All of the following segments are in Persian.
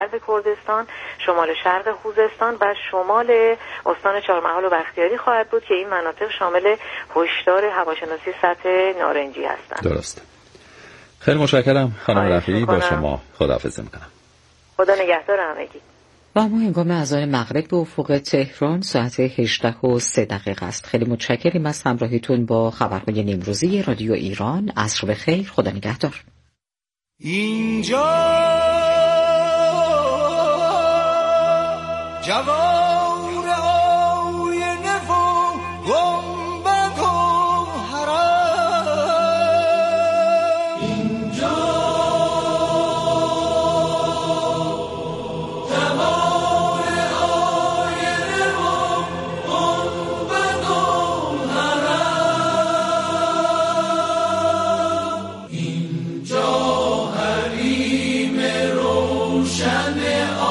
غرب کردستان، شمال شرق خوزستان و شمال استان چهارمحال و بختیاری خواهد بود که این مناطق شامل هشدار هواشناسی سطح نارنجی هستند. درست. خیلی متشکرم خانم رفیعی، با شما خداحافظی میکنم. خدا نگهدار همگی. و ما هنگام اذان مغرب به افق تهران ساعت 18:03 است. خیلی متشکریم از همراهیتون با خبرهای نیمروزی رادیو ایران. عصر بخیر، خدا نگهدار. اینجا جوار آینه و گنبد و حرم، اینجا جوار آینه و گنبد و حرم، اینجا حریم روشن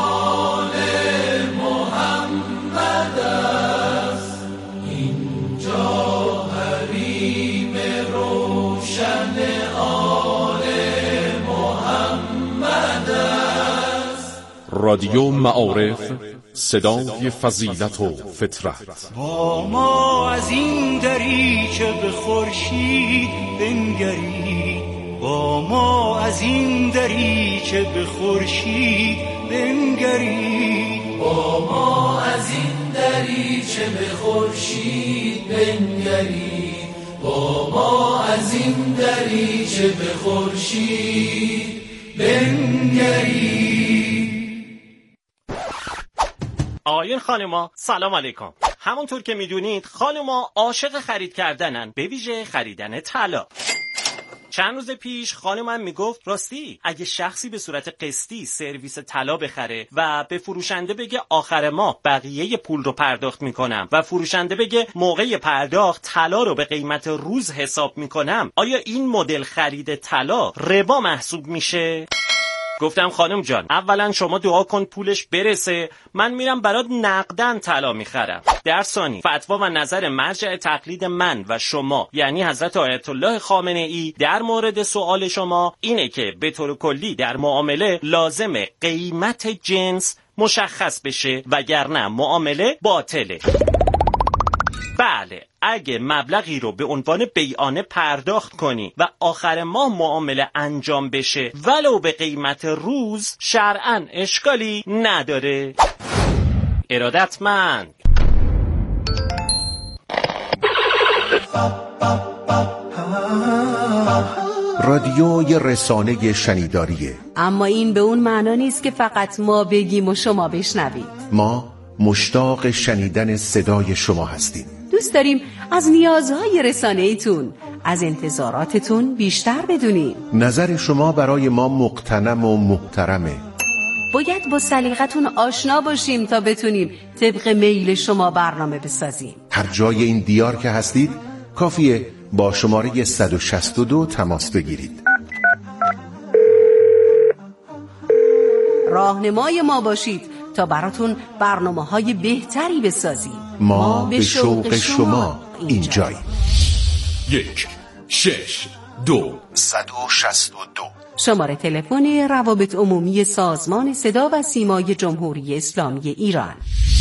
رادیو معارف، صدای فضیلت و فطرت. با ما از این دریچه به خورشید بنگرید، با ما از این دریچه به خورشید بنگرید، با ما از این دریچه به خورشید بنگرید، با ما از این دریچه به خورشید بنگرید. آقایون خانما سلام علیکم. همونطور که میدونید خانما عاشق خرید کردنن، به ویژه خریدن طلا. چند روز پیش خانمم میگفت راستی اگه شخصی به صورت قسطی سرویس طلا بخره و به فروشنده بگه آخر ماه بقیه پول رو پرداخت میکنم و فروشنده بگه موقع پرداخت طلا رو به قیمت روز حساب میکنم، آیا این مدل خرید طلا ربا محسوب میشه؟ گفتم خانم جان، اولا شما دعا کن پولش برسه، من میرم برات نقدن طلا میخرم. در ثانی فتوا و نظر مرجع تقلید من و شما یعنی حضرت آیت الله خامنه ای در مورد سوال شما اینه که به طور کلی در معامله لازمه قیمت جنس مشخص بشه وگرنه معامله باطله. بله، اگه مبلغی رو به عنوان بیعانه پرداخت کنی و آخر ماه معامله انجام بشه ولو به قیمت روز، شرعاً اشکالی نداره. ارادتمند. رادیو یه رسانه شنیداریه، اما این به اون معنا نیست که فقط ما بگیم و شما بشنوید. ما مشتاق شنیدن صدای شما هستیم. دوست داریم از نیازهای رسانه‌ایتون، از انتظاراتتون بیشتر بدونیم. نظر شما برای ما مقتنم و محترمه. باید با سلیقتون آشنا باشیم تا بتونیم طبق میل شما برنامه بسازیم. هر جای این دیار که هستید کافیه با شماره 162 تماس بگیرید. راهنمای ما باشید تا براتون برنامه‌های بهتری بسازیم. ما به شوق شما اینجاییم. 1-6-2-162 شماره تلفن روابط عمومی سازمان صدا و سیمای جمهوری اسلامی ایران.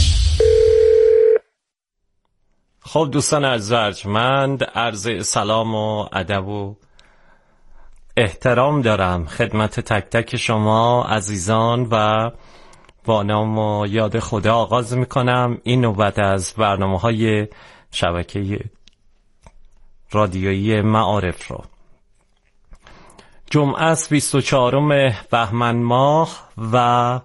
خب دوستان ارجمند، عرض سلام و ادب و احترام دارم خدمت تک تک شما عزیزان و با نام و یاد خدا آغاز میکنم این نوبت از برنامه‌های شبکه رادیویی معارف رو. جمعه است 24 بهمن ماه و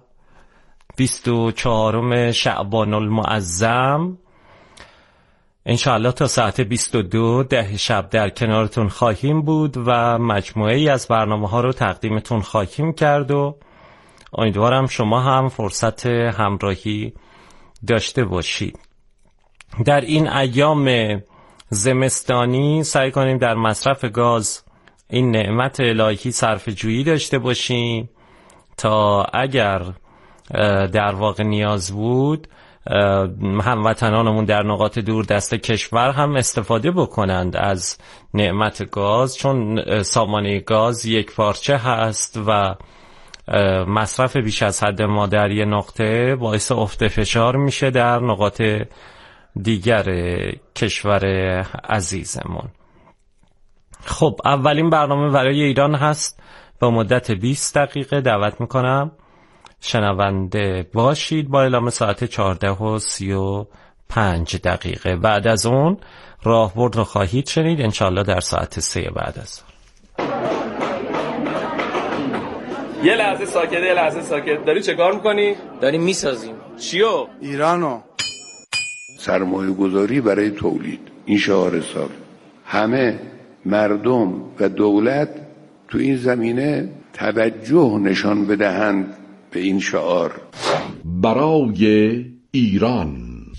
24 شعبان المعظم. انشاءالله تا ساعت 22 شب در کنارتون خواهیم بود و مجموعه ای از برنامه ها رو تقدیمتون خواهیم کرد و امیدوارم شما هم فرصت همراهی داشته باشید. در این ایام زمستانی سعی کنیم در مصرف گاز این نعمت الهی صرفه جویی داشته باشیم تا اگر در واقع نیاز بود هموطنانمون در نقاط دور دست کشور هم استفاده بکنند از نعمت گاز، چون سامانه گاز یک پارچه هست و مصرف بیش از حد ما در یه نقطه باعث افت فشار میشه در نقاط دیگر کشور عزیزمون. خب اولین برنامه برای ایران هست با مدت 20 دقیقه. دعوت میکنم شنونده باشید با اعلام ساعت 14:35. بعد از اون راهبرد رو خواهید شنید انشالله در ساعت 3 بعد از اون. یه لحظه ساکت. داری چه کار میکنی؟ داریم میسازیم. چیو؟ ایرانو. سرمایه گذاری برای تولید، این شعار سال. همه مردم و دولت تو این زمینه توجه نشان بدهند به این شعار. برای ایران.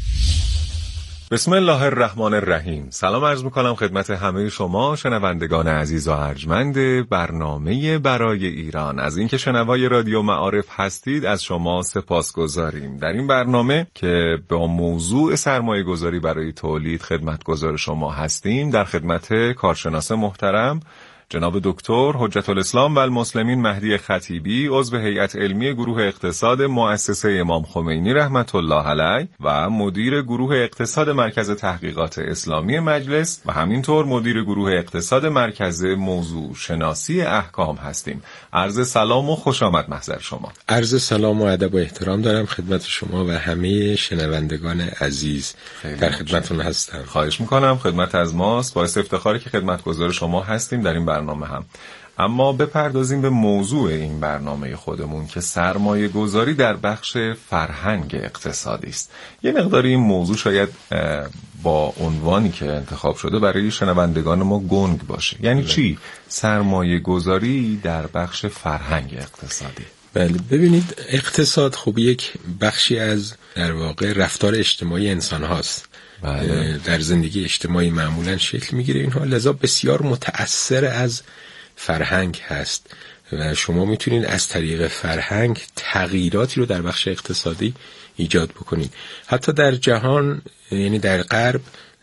بسم الله الرحمن الرحیم. سلام عرض میکنم خدمت همه شما شنوندگان عزیز و ارجمند برنامه برای ایران. از اینکه شنوای رادیو معارف هستید از شما سپاسگزاریم. در این برنامه که با موضوع سرمایه گذاری برای تولید خدمتگزار شما هستیم، در خدمت کارشناس محترم جناب دکتر حجت الاسلام و المسلمین مهدی خطیبی، عضو هیئت علمی گروه اقتصاد مؤسسه امام خمینی رحمت الله علیه و مدیر گروه اقتصاد مرکز تحقیقات اسلامی مجلس و همینطور مدیر گروه اقتصاد مرکز موضوع شناسی احکام هستیم. عرض سلام و خوش آمد محضر شما. عرض سلام و ادب و احترام دارم خدمت شما و همه شنوندگان عزیز. در خدمتتون هستم. خواهش میکنم. خدمت از ماست. باعث افتخاره که خدمتگزار شما هستیم در این برنامه هم. اما بپردازیم به موضوع این برنامه خودمون که سرمایه گذاری در بخش فرهنگ اقتصادی است. یه مقداری این موضوع شاید با عنوانی که انتخاب شده برای شنوندگان ما گنگ باشه. یعنی چی سرمایه گذاری در بخش فرهنگ اقتصادی؟ بله ببینید، اقتصاد خب یک بخشی از در واقع رفتار اجتماعی انسان هاست. در زندگی اجتماعی معمولا شکل میگیره اینها، لذا بسیار متأثر از فرهنگ هست و شما میتونید از طریق فرهنگ تغییراتی رو در بخش اقتصادی ایجاد بکنید. حتی در جهان، یعنی در غرب،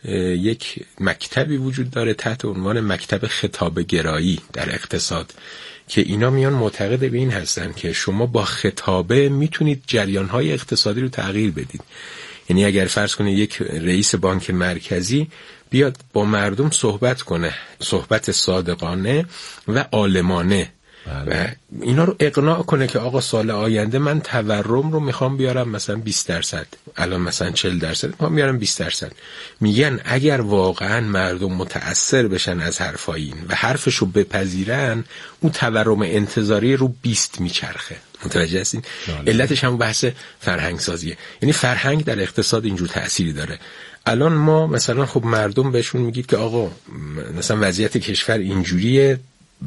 یک مکتبی وجود داره تحت عنوان مکتب خطاب گرایی در اقتصاد که اینا میان معتقد به این هستن که شما با خطابه میتونید جریانهای اقتصادی رو تغییر بدید. یعنی اگر فرض کنید یک رئیس بانک مرکزی بیاد با مردم صحبت کنه، صحبت صادقانه و عالمانه، و اینا رو اقناع کنه که آقا سال آینده من تورم رو میخوام بیارم مثلا 20%، الان مثلا 40% میخوام بیارم 20%. میگن اگر واقعا مردم متأثر بشن از حرفای این و حرفشو بپذیرن، اون تورم انتظاری رو 20 میچرخه. متوجه هستین؟ علتش هم بحث فرهنگ سازیه. یعنی فرهنگ در اقتصاد اینجور تأثیری داره. الان ما مثلا خب مردم بهشون میگید که آقا مثلا وضعیت کشور اینجوریه،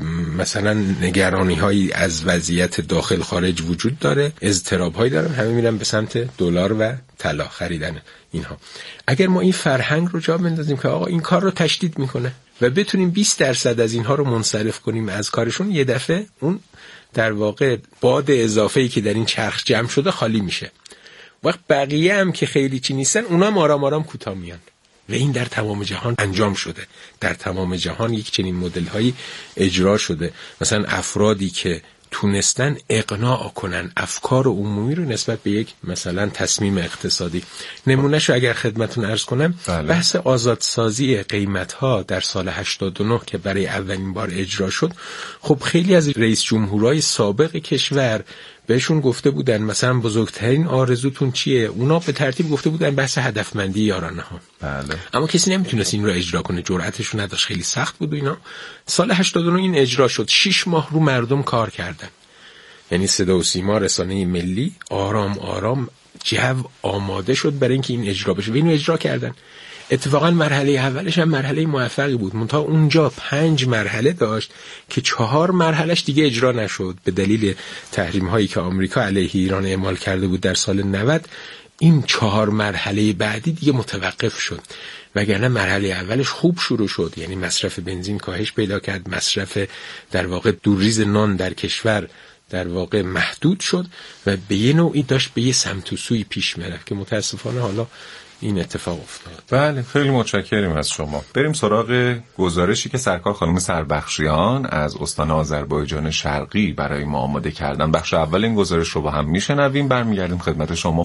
مثلا نگرانی هایی از وضعیت داخل خارج وجود داره، اضطراب هایی دارن، همه میرن به سمت دلار و طلا خریدن اینها. اگر ما این فرهنگ رو جا بندازیم که آقا این کار رو تشدید میکنه و بتونیم 20% از اینها رو منصرف کنیم از کارشون، یه دفعه اون در واقع باد اضافه‌ای که در این چرخ جمع شده خالی میشه. وقت بقیه هم که خیلی چی نیستن، اونا هم آرام آرام کوتاه میان. و این در تمام جهان انجام شده. در تمام جهان یک چنین مدل هایی اجرا شده. مثلا افرادی که تونستن اقناع کنن افکار عمومی رو نسبت به یک مثلا تصمیم اقتصادی. نمونهشو اگر خدمتون عرض کنم، بحث آزادسازی قیمت‌ها در سال 89 که برای اولین بار اجرا شد، خب خیلی از رئیس جمهورهای سابق کشور بهشون گفته بودن مثلا بزرگترین آرزوتون چیه؟ اونا به ترتیب گفته بودن بحث هدفمندی یارانه ها. بله. اما کسی نمیتونست این رو اجرا کنه، جرأتشو نداشت، خیلی سخت بود و اینا. سال 89 این اجرا شد. 6 ماه رو مردم کار کردن. یعنی صدا و سیما، رسانه ملی آرام آرام جو آماده شد برای اینکه این اجرا بشه و اینو اجرا کردن. اتفاقا مرحله اولش هم مرحله موفقی بود، منتها اونجا 5 مرحله داشت که 4 مرحلهش دیگه اجرا نشد به دلیل تحریم هایی که آمریکا علیه ایران اعمال کرده بود در سال 90. این 4 مرحله بعدی دیگه متوقف شد، وگرنه مرحله اولش خوب شروع شد. یعنی مصرف بنزین کاهش پیدا کرد، مصرف در واقع دوریز نان در کشور در واقع محدود شد و به یه نوعی داشت به یه سمت و سوی پیش میرفت که متاسفانه حالا این اتفاق افتاد. بله خیلی متشکریم از شما. بریم سراغ گزارشی که سرکار خانم سربخشیان از استان آذربایجان شرقی برای ما آماده کردن. بخش اول این گزارش رو با هم میشنویم، برمیگردیم خدمت شما.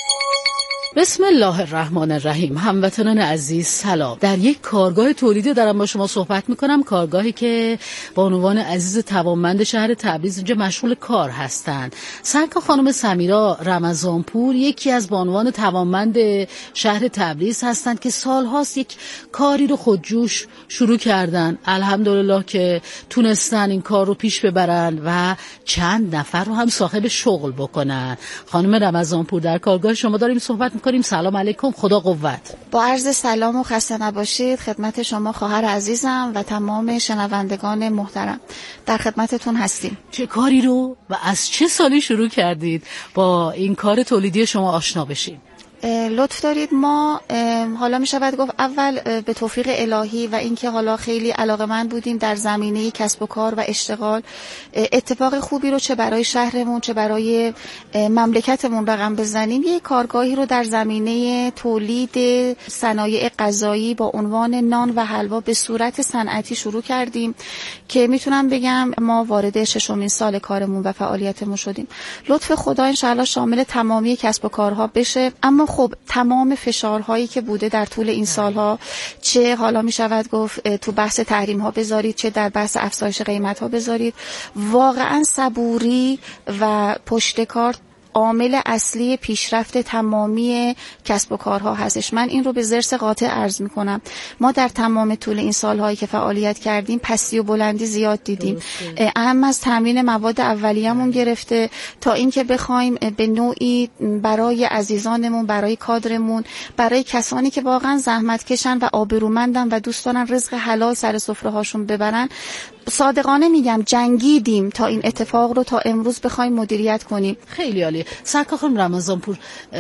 بسم الله الرحمن الرحیم. هموطنان عزیز سلام. در یک کارگاه تولیدی دارم با شما صحبت میکنم، کارگاهی که بانوان عزیز توانمند شهر تبریز اینجا مشغول کار هستند. سرکار خانم سمیرا رمضانپور یکی از بانوان توانمند شهر تبریز هستند که سالهاست یک کاری رو خودجوش شروع کردن. الحمدلله که تونستن این کار رو پیش ببرن و چند نفر رو هم صاحب شغل بکنن. خانم رمضانپور در کارگاه شما داریم صحبت کنیم. سلام علیکم، خدا قوت. با عرض سلام و خسته نباشید خدمت شما خواهر عزیزم و تمام شنوندگان محترم، در خدمتتون هستیم. چه کاری رو و از چه سالی شروع کردید با این کار تولیدی شما آشنا بشیم؟ لطف دارید. ما حالا می شود گفت اول به توفیق الهی و اینکه حالا خیلی علاقه‌مند بودیم در زمینه کسب و کار و اشتغال، اتفاق خوبی رو چه برای شهرمون چه برای مملکتمون رقم بزنیم. یک کارگاهی رو در زمینه تولید صنایع غذایی با عنوان نان و حلوا به صورت صنعتی شروع کردیم که میتونم بگم ما وارد 6مین سال کارمون و فعالیتمون شدیم. لطف خدا انشاءالله شامل تمامی کسب و کارها بشه. اما خب تمام فشارهایی که بوده در طول این سالها، چه حالا می شود گفت تو بحث تحریم ها بذارید چه در بحث افزایش قیمت ها بذارید، واقعا صبوری و پشتکار عامل اصلی پیشرفت تمامی کسب و کارها هستش. من این رو به ضرس قاطع عرض میکنم. ما در تمام طول این سالهایی که فعالیت کردیم پستی و بلندی زیاد دیدیم، اهم از تامین مواد اولیه‌مون گرفته تا اینکه بخوایم به نوعی برای عزیزانمون، برای کادرمون، برای کسانی که واقعا زحمت کشن و آبرومندن و دوست دارن رزق حلال سر سفره هاشون ببرن، صادقانه میگم جنگیدیم تا این اتفاق رو تا امروز بخوایم مدیریت کنیم. خیلی عالی. سرکار خانم رمضانپور،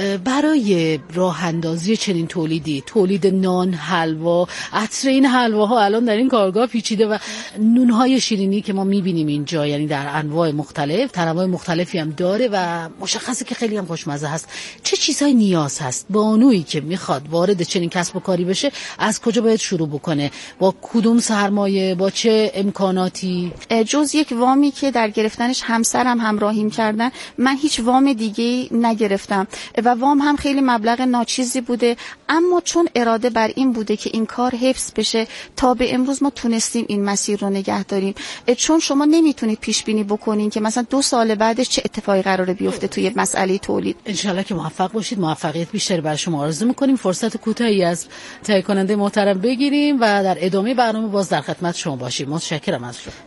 برای راه اندازی چنین تولیدی، تولید نان، حلوا، عطر این حلواها الان در این کارگاه پیچیده و نونهای شیرینی که ما میبینیم اینجا، یعنی در انواع مختلف، تنوع مختلفی هم داره و مشخصه که خیلی هم خوشمزه هست. چه چیزهای نیاز هست بانویی که میخواد وارد چنین کسب و کاری بشه؟ از کجا باید شروع بکنه؟ با کدوم سرمایه، با چه امکاناتی؟ جز یک وامی که در گرفتنش همسرم همراهیم کردن، من هیچ وام دیگه نگرفتم و وام هم خیلی مبلغ ناچیزی بوده، اما چون اراده بر این بوده که این کار حفظ بشه تا به امروز ما تونستیم این مسیر رو نگه داریم. چون شما نمیتونید پیش بینی بکنین که مثلا 2 سال بعدش چه اتفاقی قراره بیفته توی مسئله تولید. انشالله که موفق باشید، موفقیت بیشتری برای شما آرزو میکنیم. فرصت کوتاهی از تهیه کننده محترم بگیریم و در ادامه برنامه باز در خدمت شما باشیم. متشکرم از شما.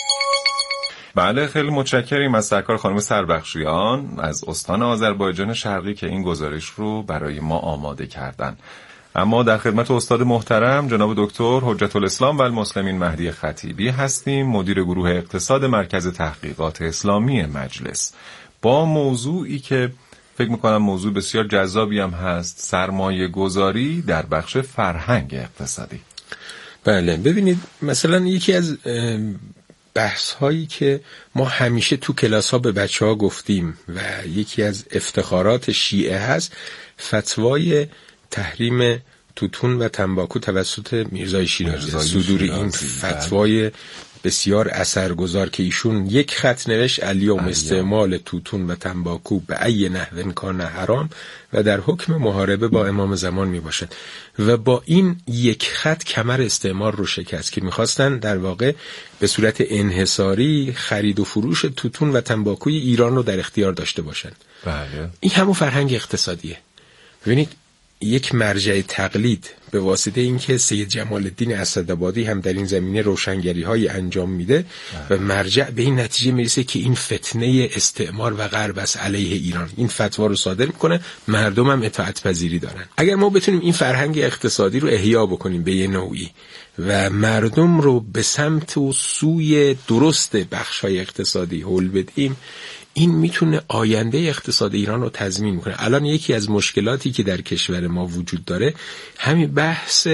بله خیلی متشکریم از سرکار خانم سربخشیان از استان آذربایجان شرقی که این گزارش رو برای ما آماده کردن. اما در خدمت استاد محترم جناب دکتر حجت الاسلام و المسلمین مهدی خطیبی هستیم، مدیر گروه اقتصاد مرکز تحقیقات اسلامی مجلس، با موضوعی که فکر میکنم موضوع بسیار جذابی هم هست، سرمایه گذاری در بخش فرهنگ اقتصادی. بله ببینید، مثلا یکی از بحث هایی که ما همیشه تو کلاس ها به بچه ها گفتیم و یکی از افتخارات شیعه هست، فتوای تحریم توتون و تنباکو توسط میرزای شیرازی، صدور این فتوای بسیار اثرگذار که ایشون یک خط نوشت الیوم استعمال توتون و تنباکو به ای نحو کان حرام و در حکم محاربه با امام زمان می باشد و با این یک خط کمر استعمار رو شکست که میخواستن در واقع به صورت انحصاری خرید و فروش توتون و تنباکوی ایران رو در اختیار داشته باشن. بله. این همون فرهنگ اقتصادیه. ببینید یک مرجع تقلید به واسطه اینکه سید جمال الدین اسدآبادی هم در این زمینه روشنگری‌های انجام میده و مرجع به این نتیجه میرسه که این فتنه استعمار و غرب است علیه ایران، این فتوا رو صادر میکنه، مردم هم اطاعت پذیری دارن. اگر ما بتونیم این فرهنگ اقتصادی رو احیا بکنیم به یه نوعی و مردم رو به سمت و سوی درست بخش‌های اقتصادی هل بدیم، این میتونه آینده اقتصاد ایران رو تضمین کنه. الان یکی از مشکلاتی که در کشور ما وجود داره همین بحث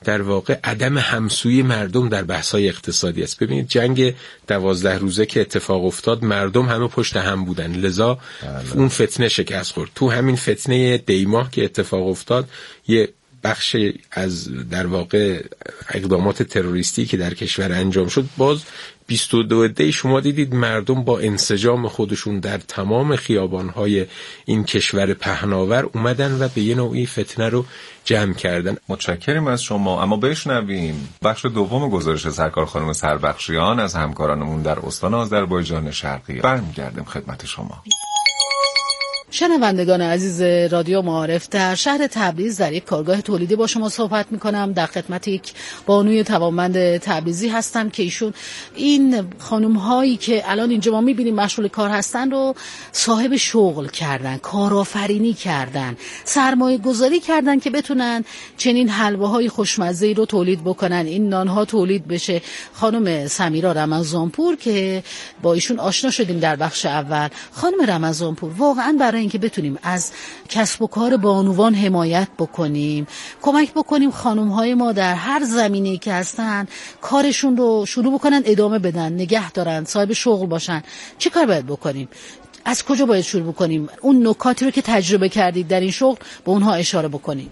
در واقع عدم همسویی مردم در بحث‌های اقتصادی است. ببینید جنگ 12 روزه که اتفاق افتاد، مردم همه پشت هم بودن، لذا اون فتنه شکست خورد. تو همین فتنه دیماه که اتفاق افتاد، یه بخش از در واقع اقدامات تروریستی که در کشور انجام شد، باز 22 دی شما دیدید مردم با انسجام خودشون در تمام خیابان‌های این کشور پهناور اومدن و به یه نوعی فتنه رو جمع کردن. متشکریم از شما. اما بشنویم بخش دوم گزارش سرکار خانم سربخشیان از همکارانمون در استان آذربایجان شرقی. برمیگردیم خدمت شما. شنوندگان عزیز رادیو معارف، در شهر تبریز در یک کارگاه تولیدی با شما صحبت میکنم. در خدمت یک بانوی توانمند تبریزی هستم که ایشون این خانم هایی که الان اینجا ما میبینیم مشغول کار هستن رو صاحب شغل کردن، کارآفرینی کردن، سرمایه گذاری کردن که بتونن چنین حلواهای خوشمزه‌ای رو تولید بکنن، این نانها تولید بشه. خانم سمیرا رمضانپور که با ایشون آشنا شدیم در بخش اول. خانم رمضانپور، واقعا برای اینکه بتونیم از کسب و کار بانوان حمایت بکنیم، کمک بکنیم خانم‌های ما در هر زمینه‌ای که هستن کارشون رو شروع بکنن، ادامه بدن، نگه دارن، صاحب شغل باشن، چه کار باید بکنیم؟ از کجا باید شروع بکنیم؟ اون نکاتی رو که تجربه کردید در این شغل به اونها اشاره بکنید.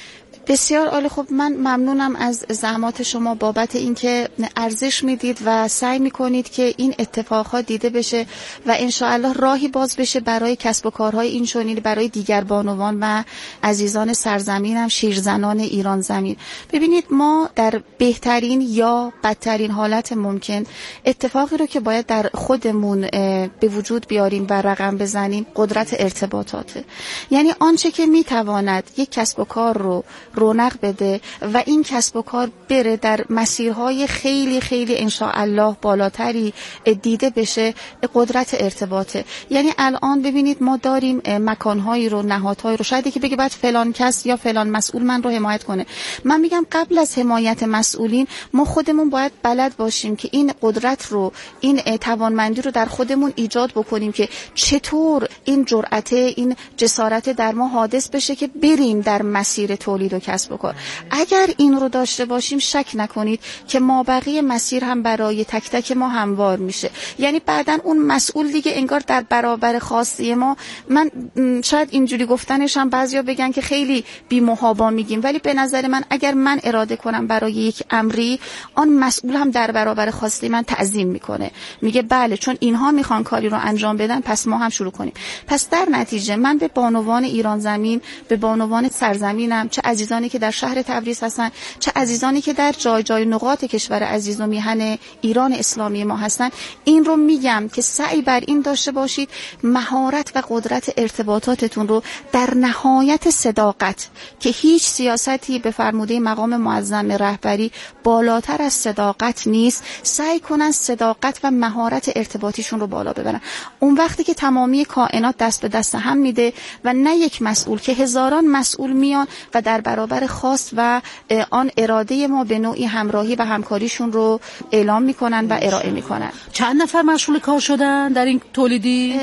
بسیار عالی. خب من ممنونم از زحمات شما بابت اینکه ارزش میدید و سعی میکنید که این اتفاقات دیده بشه و انشاءالله راهی باز بشه برای کسب و کارهای این چنین برای دیگر بانوان و عزیزان سرزمینم، شیرزنان ایران زمین. ببینید ما در بهترین یا بدترین حالت ممکن اتفاقی رو که باید در خودمون به وجود بیاریم و رقم بزنیم قدرت ارتباطاته. یعنی آنچه که میتواند یک کسب و کار رو رونق بده و این کسب و کار بره در مسیرهای خیلی خیلی انشاءالله بالاتری دیده بشه، قدرت ارتباطه. یعنی الان ببینید ما داریم مکانهایی رو، نهادهایی رو، شاید که بگه بعد فلان کس یا فلان مسئول من رو حمایت کنه. من میگم قبل از حمایت مسئولین ما خودمون باید بلد باشیم که این قدرت رو، این توانمندی رو در خودمون ایجاد بکنیم که چطور این جرأت، این جسارت در ما حادث بشه که بریم در مسیر تولید و کسب و کار. اگر این رو داشته باشیم شک نکنید که مابقی مسیر هم برای تک تک ما هموار میشه. یعنی بعدن اون مسئول دیگه انگار در برابر خواسته ما، من شاید اینجوری گفتنش هم بعضیا بگن که خیلی بی محابا میگیم، ولی به نظر من اگر من اراده کنم برای یک امری، آن مسئول هم در برابر خواسته من تعظیم میکنه، میگه بله چون اینها میخوان کاری رو انجام بدن پس ما هم شروع کنیم. پس در نتیجه من به بانوان ایران زمین، به بانوان سرزمینم، چه عزیزانی که در شهر تبریز هستن، چه عزیزانی که در جای جای نقاط کشور عزیز و میهن ایران اسلامی ما هستن، این رو میگم که سعی بر این داشته باشید مهارت و قدرت ارتباطاتتون رو در نهایت صداقت، که هیچ سیاستی به فرموده مقام معظم رهبری بالاتر از صداقت نیست، سعی کنن صداقت و مهارت ارتباطیشون رو بالا ببرن. اون وقتی که تمامی کائنات دست به دست هم میده و نه یک مسئول که هزاران مسئول میان و در برابر خواست و آن اراده ما به نوعی همراهی و همکاریشون رو اعلام میکنن و ارائه میکنن. چند نفر مشغول کار شدن در این تولیدی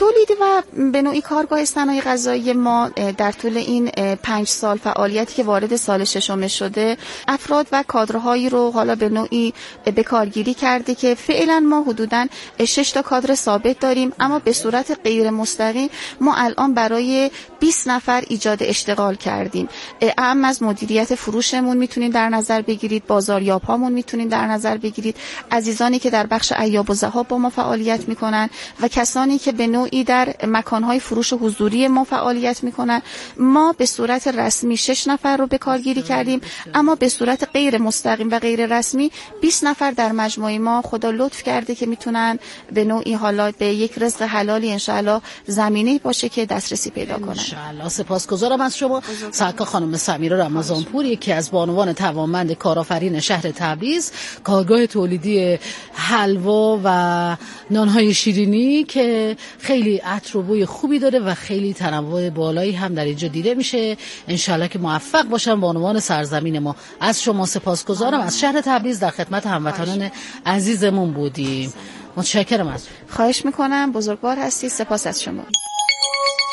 و به نوعی کارگاه صنایع غذایی ما در طول این 5 سال فعالیتی که وارد سال 6 شده، افراد و کادرهایی رو حالا به نوعی به کارگیری کرده که فعلا ما حدوداً 6 تا کادر ثابت داریم، اما به صورت غیر مستقیم ما الان برای 20 نفر ایجاد اشتغال کردیم. اهم از مدیریت فروشمون میتونید در نظر بگیرید، بازاریاب هامون میتونید در نظر بگیرید، عزیزانی که در بخش ایاب و ذهاب با ما فعالیت میکنن و کسانی که به نوعی در مکانهای فروش حضوری ما فعالیت میکنن. ما به صورت رسمی 6 نفر رو به کارگیری کردیم، اما به صورت غیر مستقیم و غیر رسمی 20 نفر در مجموعه ما خدا لطف کرده که میتونن به نوعی حالا به یک رزق حلالی انشاءالله زمینه‌ای باشه که دسترسی پیدا کنن. انشاءالله. سپاسگزارم از شما سرکار خانم سمیرا رمضانپور، یکی از بانوان توانمند کارآفرین شهر تبریز، کارگاه تولیدی حلوا و نانهای شیرینی که خیلی عطر و بوی خوبی داره و خیلی تنوع بالایی هم در اینجا دیده میشه. انشالله که موفق باشن بانوان سرزمین ما. از شما سپاسگزارم. از شهر تبریز در خدمت هموطنان عزیزمون بودیم. متشکرم از. خواهش میکنم، بزرگوار هستی. سپاس از شما.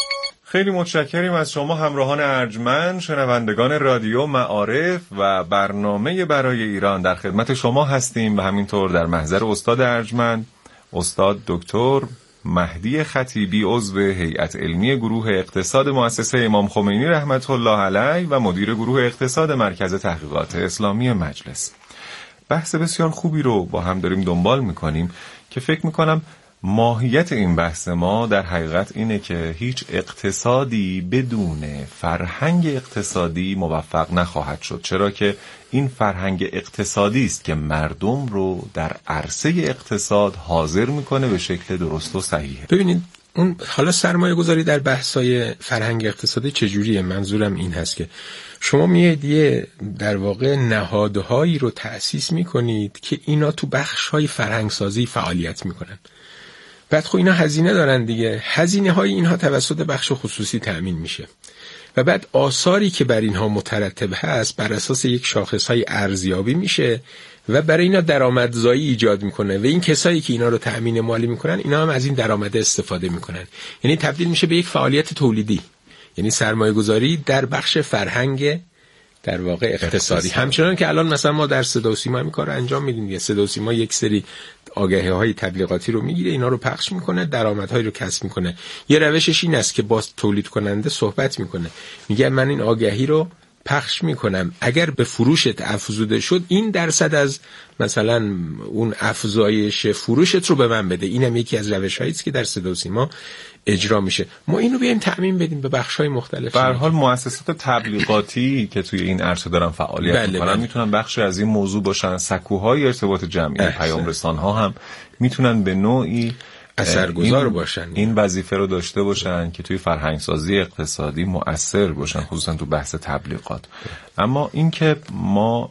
خیلی متشکریم از شما همراهان ارجمند، شنوندگان رادیو معارف و برنامه برای ایران. در خدمت شما هستیم و همینطور در محضر استاد ارجمند، استاد دکتر مهدی خطیبی، عضو هیئت علمی گروه اقتصاد مؤسسه امام خمینی رحمت الله علیه و مدیر گروه اقتصاد مرکز تحقیقات اسلامی مجلس. بحث بسیار خوبی رو با هم داریم دنبال میکنیم که فکر میکنم ماهیت این بحث ما در حقیقت اینه که هیچ اقتصادی بدون فرهنگ اقتصادی موفق نخواهد شد، چرا که این فرهنگ اقتصادی است که مردم رو در عرصه اقتصاد حاضر میکنه به شکل درست و صحیح. ببینید اون حالا سرمایه گذاری در بحث‌های فرهنگ اقتصادی چجوریه؟ منظورم این هست که شما میاد یه در واقع نهادهایی رو تأسیس میکنید که اینا تو بخش‌های فرهنگسازی فعالیت میکنن. بعد خب اینا هزینه دارن دیگه، هزینه های اینها توسط بخش خصوصی تأمین میشه و بعد آثاری که بر اینها مترتب هست بر اساس یک شاخص های ارزیابی میشه و برای اینا درآمدزایی ایجاد میکنه و این کسایی که اینا رو تأمین مالی میکنن اینا هم از این درآمد استفاده میکنن، یعنی تبدیل میشه به یک فعالیت تولیدی، یعنی سرمایه گذاری در بخش فرهنگ در واقع اقتصادی. همچنان که الان مثلا ما در صدا و سیما این کارو انجام میدیم دیگه. صدا و سیما یک سری آگهی‌های تبلیغاتی رو میگیره، اینا رو پخش میکنه، درآمدهایی رو کسب میکنه. یه روشش این است که با تولید کننده صحبت میکنه، میگه من این آگهی رو پخش میکنم، اگر به فروشت افزوده شد این درصد از مثلا اون افزایش فروشت رو به من بده. اینم یکی از روش‌هایی است که در صدا و سیما اجرا میشه. ما اینو بیایم تأمین بدیم به بخش‌های مختلف. به هر حال مؤسسات تبلیغاتی که توی این عرصه دارن فعالیت میکنن میتونن بخشی از این موضوع باشن. سکوهای ارتباط جمعی، پیام رسان‌ها هم میتونن به نوعی اثرگذار باشن، این وظیفه رو داشته باشن که توی فرهنگسازی اقتصادی مؤثر باشن، خصوصا تو بحث تبلیغات. اما اینکه ما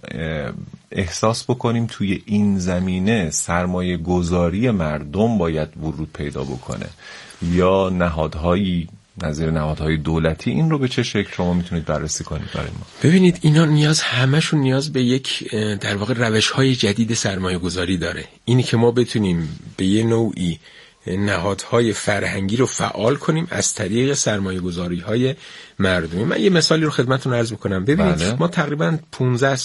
احساس بکنیم توی این زمینه سرمایه گذاری مردم باید ورود پیدا بکنه یا نهادهایی نظیر نهادهای دولتی، این رو به چه شکل شما میتونید بررسی کنید برای ما؟ ببینید اینا همشون نیاز به یک در واقع روش‌های جدید سرمایه گذاری داره. اینی که ما بتونیم به یه نوعی نهادهای فرهنگی رو فعال کنیم از طریق سرمایه گذاری های مردمی. من یه مثالی رو خدمتتون عرض میکنم. ببینید ما تقریبا 16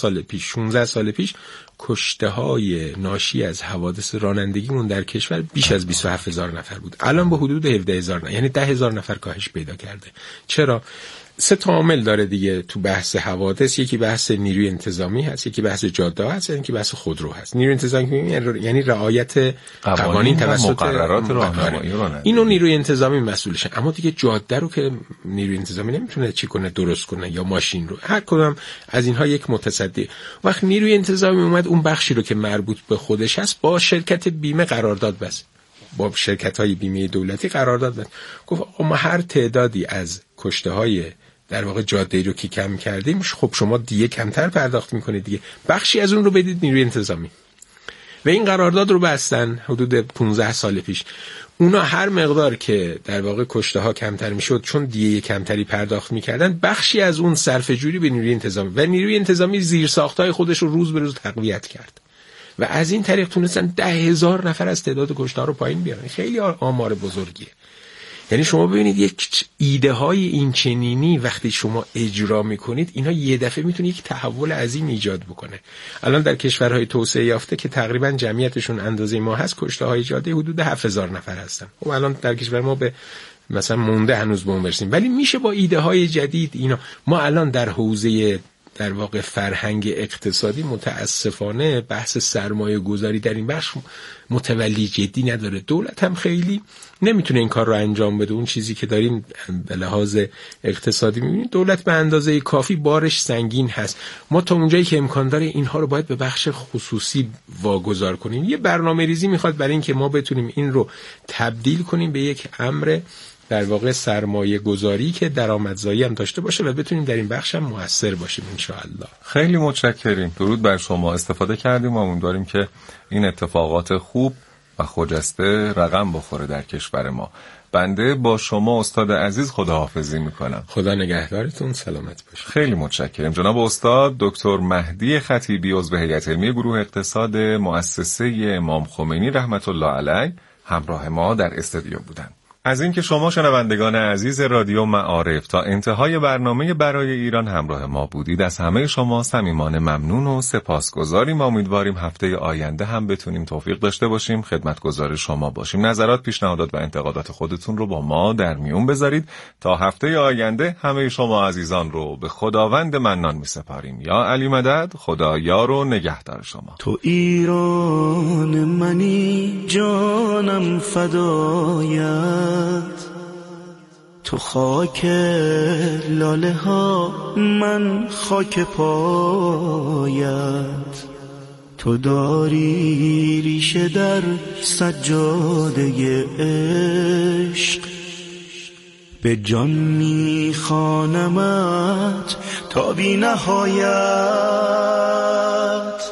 سال پیش کشته های ناشی از حوادث رانندگیمون در کشور بیش از 27,000 نفر بود. الان به حدود 17,000 نفر، یعنی 10,000 نفر کاهش پیدا کرده. چرا؟ 3 عامل داره دیگه تو بحث حوادث. یکی بحث نیروی انتظامی هست، یکی بحث جاده هست، یکی بحث خودرو هست. نیروی انتظامی یعنی رعایت قوانین توسط مقررات راهنمایی. اینو نیروی انتظامی مسئولشه. اما دیگه جاده رو که نیروی انتظامی نمیتونه چی کنه، درست کنه، یا ماشین رو. هر کدوم از اینها یک متصدی. وقت نیروی انتظامی اومد اون بخشی رو که مربوط به خودش هست با شرکت بیمه قرارداد بست، با شرکت‌های بیمه دولتی قرارداد بست. گفت آقا ما هر تعدادی از کشته‌های در واقع جاده‌ای رو که کم کردیم، خب شما دیگه کمتر پرداخت میکنید دیگه، بخشی از اون رو بدید نیروی انتظامی. و این قرارداد رو بستن حدود 15 سال پیش. اونا هر مقدار که در واقع کشته‌ها کمتر میشد، چون دیگه کمتری پرداخت میکردن، بخشی از اون صرفه جویی به نیروی انتظامی و نیروی انتظامی زیرساخت‌های خودش رو روز به روز تقویت کرد و از این طریق تونستن 10,000 نفر از تعداد کشته‌ها رو پایین بیارن. خیلی آمار بزرگیه. یعنی شما ببینید یک ایده های این چنینی وقتی شما اجرا میکنید، اینا یه دفعه میتونه یک تحول عظیم ایجاد بکنه. الان در کشورهای توسعه یافته که تقریبا جمعیتشون اندازه ما هست، کشته های جاده حدود 7,000 نفر هستن. و الان در کشور ما به مثلا مونده هنوز به اون برسیم، ولی میشه با ایده های جدید اینا. ما الان در حوزه در واقع فرهنگ اقتصادی متاسفانه بحث سرمایه گذاری در این بخش متولی جدی نداره. دولت هم خیلی نمیتونه این کار رو انجام بده. اون چیزی که داریم به لحاظ اقتصادی میبینید، دولت به اندازه کافی بارش سنگین هست. ما تا اونجایی که امکان داره اینها رو باید به بخش خصوصی واگذار کنیم. یه برنامه ریزی میخواد برای این که ما بتونیم این رو تبدیل کنیم به یک امر در واقع سرمایه گذاری که درآمدزایی هم داشته باشه و بتونیم در این بخش هم موثر باشیم ان شاء الله. خیلی متشکریم. درود بر شما. استفاده کردیم و امیدواریم که این اتفاقات خوب و خجسته رقم بخوره در کشور ما. بنده با شما استاد عزیز خداحافظی میکنم. خدا نگهدارتون، سلامت باشید. خیلی متشکرم. جناب استاد دکتر مهدی خطیبی، عضو هیئت علمی گروه اقتصاد مؤسسه امام خمینی رحمت الله علیه، همراه ما در استودیو بودند. از اینکه شما شنوندگان عزیز رادیو معارف تا انتهای برنامه برای ایران همراه ما بودید، از همه شما صمیمانه ممنون و سپاسگزاریم. امیدواریم هفته آینده هم بتونیم توفیق داشته باشیم خدمتگزار شما باشیم. نظرات، پیشنهادات و انتقادات خودتون رو با ما در میون بذارید. تا هفته آینده همه شما عزیزان رو به خداوند منان میسپاریم. یا علی مدد، خدا یار و نگهدار شما. تو ایران منی جانم فدایت، تو خاک لاله ها من خاک پایت، تو داری ریشه در سجاده عشق، به جان میخوانمت تا بی نهایت.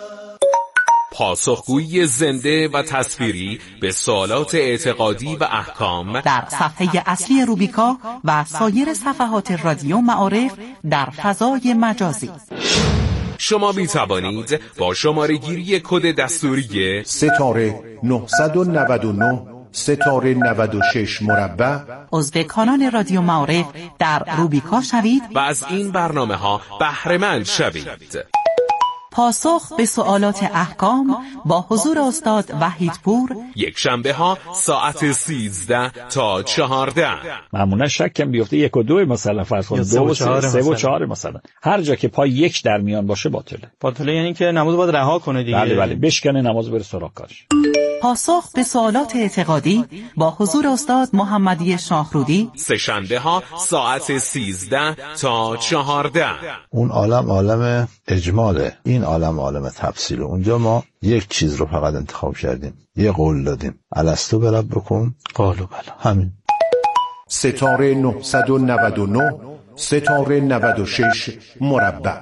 پاسخگویی زنده و تصویری به سوالات اعتقادی و احکام در صفحه اصلی روبیکا و سایر صفحات رادیو معارف در فضای مجازی. شما می توانید با شماره گیری کد دستوری ستاره 999 ستاره 96 مربع عضو کانال رادیو معارف در روبیکا شوید و از این برنامه ها بهره مند شوید. پاسخ به سوالات احکام با حضور استاد وحیدپور، یک شنبه ها ساعت 13 تا 14. معمولا شکم بیفته 1 و 2 مثلا فرض کن 2 و 3 و 4 مثلا. هر جا که پای 1 در میان باشه باطله یعنی که نماز باید رها کنه دیگه. بله بشکنه نماز بره سراغ کارش. پاسخ به سوالات اعتقادی با حضور استاد محمدی شاهرودی، سه شنبه ها ساعت 13 تا 14. اون عالم اجماله، این عالم تفصیله. اونجا ما یک چیز رو فقط انتخاب کردیم، یه قول دادیم، الستو برب بکن قالوا بلی. همین. ستاره 999 ستاره 96 مربع.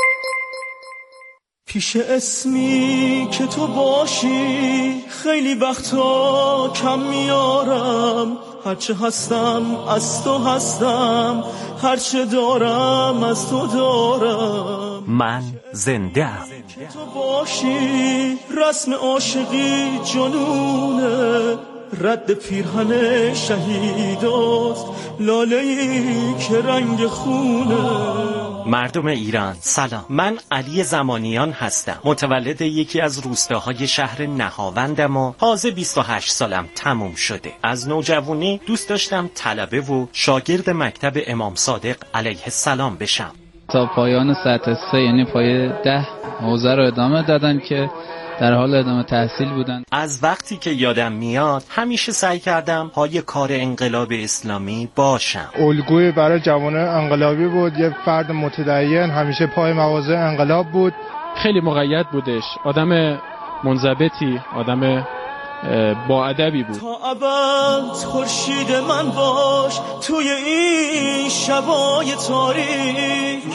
پیش اسمی که تو باشی خیلی وقتا کم میارم، هرچه هستم از تو هستم، هرچه دارم از تو دارم. من زنده ام. که تو باشی رسم عاشقی جنونه، رد پیرهن شهیداست، لاله‌ای که رنگ خونه. مردم ایران سلام، من علی زمانیان هستم، متولد یکی از روستاهای شهر نهاوندم و تازه 28 سالم تموم شده. از نوجوانی دوست داشتم طلبه و شاگرد مکتب امام صادق علیه السلام بشم. تا پایان سطح 3 یعنی پایه 10 حوزه رو ادامه دادن که در حال ادامه تحصیل بودن. از وقتی که یادم میاد همیشه سعی کردم پای کار انقلاب اسلامی باشم. الگوی برای جوانان انقلابی بود، یه فرد متدین همیشه پای مواضع انقلاب بود. خیلی مقید بودش، آدم منضبطی، آدم با ادبی بود. تا ابد خورشید من باش توی این شبای تاریک.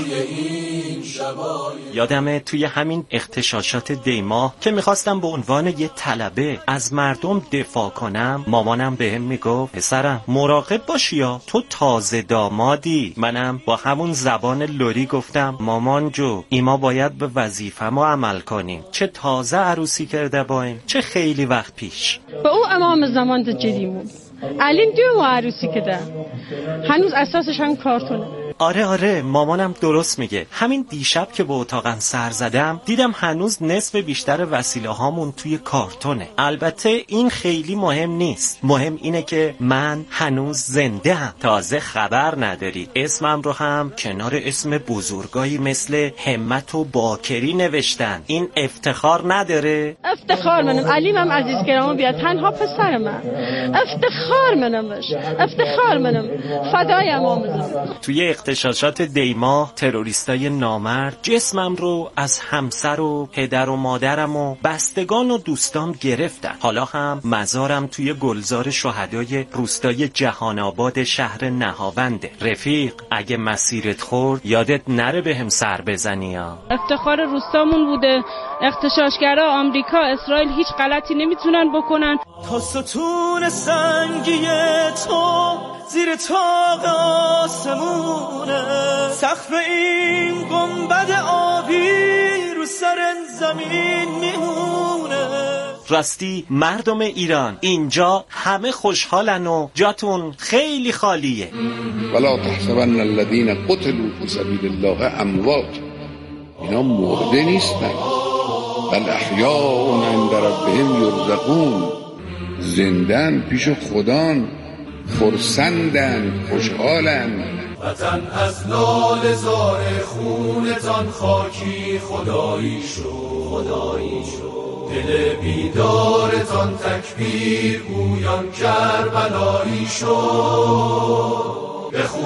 یادمه توی همین اغتشاشات دیماه که میخواستم به عنوان یه طلبه از مردم دفاع کنم، مامانم بهم میگفت پسرم مراقب باشی یا تو تازه دامادی. منم با همون زبان لری گفتم مامان جو ایما باید به وظیفه‌مو عمل کنیم، چه تازه عروسی کرده بایم چه خیلی وقت پیش. به او امام زمان ده جدیمون الین 2 ماه عروسی کده، هنوز اساسش هم کارتونه. آره مامانم درست میگه. همین دیشب که به اتاقم سر زدم دیدم هنوز نصف بیشتر وسیله هامون توی کارتونه. البته این خیلی مهم نیست، مهم اینه که من هنوز زنده هم. تازه خبر ندارید اسمم رو هم کنار اسم بزرگایی مثل همت و باکری نوشتن. این افتخار نداره؟ افتخار منم، علیمم عزیز گرامو بیاد تنها پسر من، افتخار منمش، افتخار منم، فدای امام زمان. توی اغتشاشات دیما تروریستای نامرد جسمم رو از همسر و پدر و مادرم و بستگان و دوستام گرفتن. حالا هم مزارم توی گلزار شهدای روستای جهان آباد شهر نهاونده. رفیق اگه مسیرت خورد یادت نره بهم سر بزنی ها. افتخار روستامون بوده. اغتشاشگرا آمریکا اسرائیل هیچ غلطی نمیتونن بکنن. تا ستون سنگی تو زیر تاق آسمونه، سقف این گنبد آبی رو سر زمین میمونه. راستی مردم ایران اینجا همه خوشحالن و جاتون خیلی خالیه. ولا تحسبن الذين قتلوا في سبيل الله اموات، اینا مرده نیستن، بل احیاء عند ربهم یرزقون، زندن پیش خدان، خرسندن، خوشحالن. وطن از لاله زار خونتان خاکی خدایی شد، دل بیدارتان تکبیر گویان کربلایی شد.